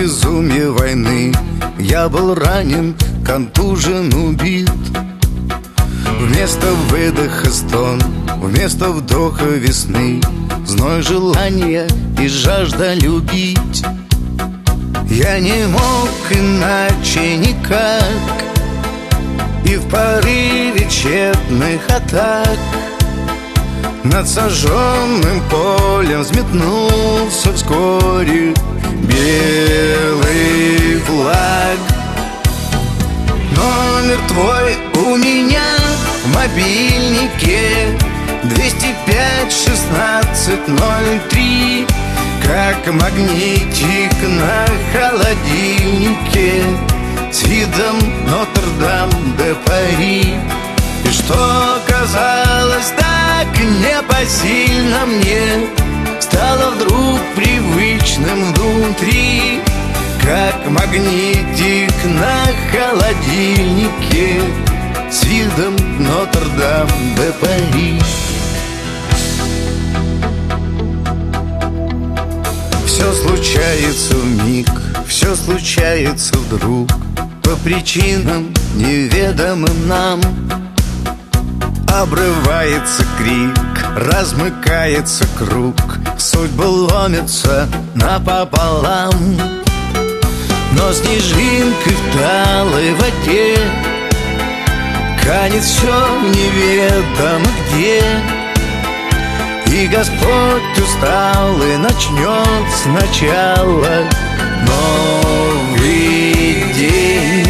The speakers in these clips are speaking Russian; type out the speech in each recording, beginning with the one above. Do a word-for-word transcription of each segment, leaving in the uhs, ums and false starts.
безумие войны я был ранен, контужен, убит. Вместо выдоха стон, вместо вдоха весны, зной желания и жажда любить. Я не мог иначе никак, и в порыве тщетных атак над сожженным полем взметнулся вскоре белый флаг. Номер твой у меня в мобильнике двести пять шестнадцать ноль три, как магнитик на холодильнике с видом Нотр-Дам-де-Пари. И что казалось так непосильно мне, стало вдруг привычным внутри, как магнитик на холодильнике с видом Нотр-Дам-де-Пари. Все случается вмиг, все случается вдруг, по причинам неведомым нам. Обрывается крик, размыкается круг, судьбы ломятся напополам. Но снежинкой в талой воде канет все неведомо где, и Господь усталый начнет сначала новый день.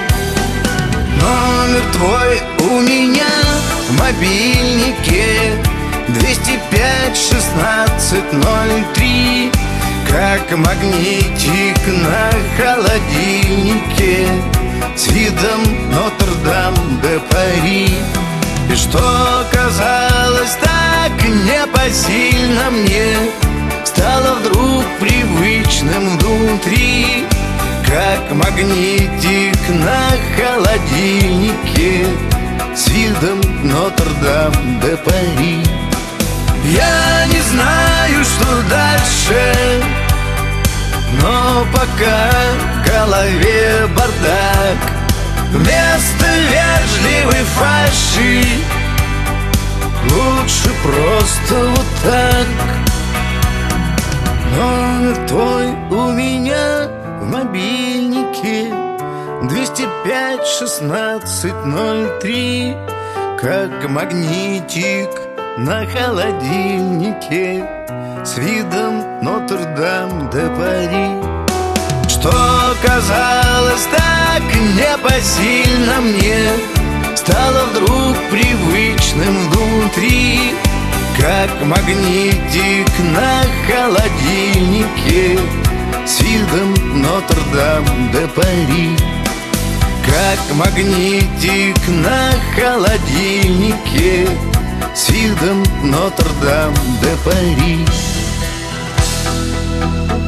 Номер твой у меня в мобильнике двести пять шестнадцать ноль три, как магнитик на холодильнике с видом Нотр-Дам-де-Пари. И что казалось так непосильно мне, стало вдруг привычным внутри, как магнитик на холодильнике с видом Нотр-Дам-де-Пари. Я не знаю, что дальше, но пока в голове бардак. Вместо вежливой фальши лучше просто вот так. Номер твой у меня в мобильнике двести пять шестнадцать ноль три, как магнитик на холодильнике с видом Нотр-Дам-де-Пари. Что казалось так непосильно мне, стало вдруг привычным внутри, как магнитик на холодильнике с видом Нотр-Дам-де-Пари. Как магнитик на холодильнике с видом Нотр-Дам-де-Пари.